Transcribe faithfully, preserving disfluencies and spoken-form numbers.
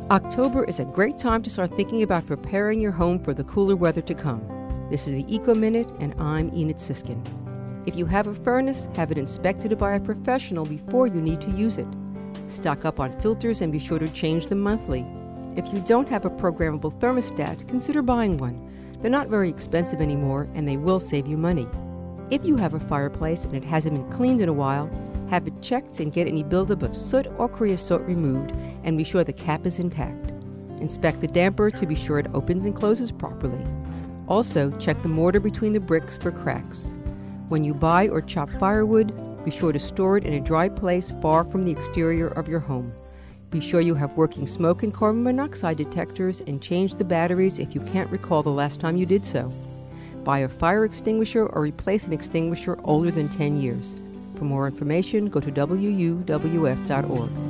October is a great time to start thinking about preparing your home for the cooler weather to come. This is the Eco Minute, and I'm Enid Siskin. If you have a furnace, have it inspected by a professional before you need to use it. Stock up on filters and be sure to change them monthly. If you don't have a programmable thermostat, consider buying one. They're not very expensive anymore, and they will save you money. If you have a fireplace and it hasn't been cleaned in a while, have it checked and get any buildup of soot or creosote removed, and be sure the cap is intact. Inspect the damper to be sure it opens and closes properly. Also, check the mortar between the bricks for cracks. When you buy or chop firewood, be sure to store it in a dry place far from the exterior of your home. Be sure you have working smoke and carbon monoxide detectors, and change the batteries if you can't recall the last time you did so. Buy a fire extinguisher or replace an extinguisher older than ten years. For more information, go to W U W F dot org.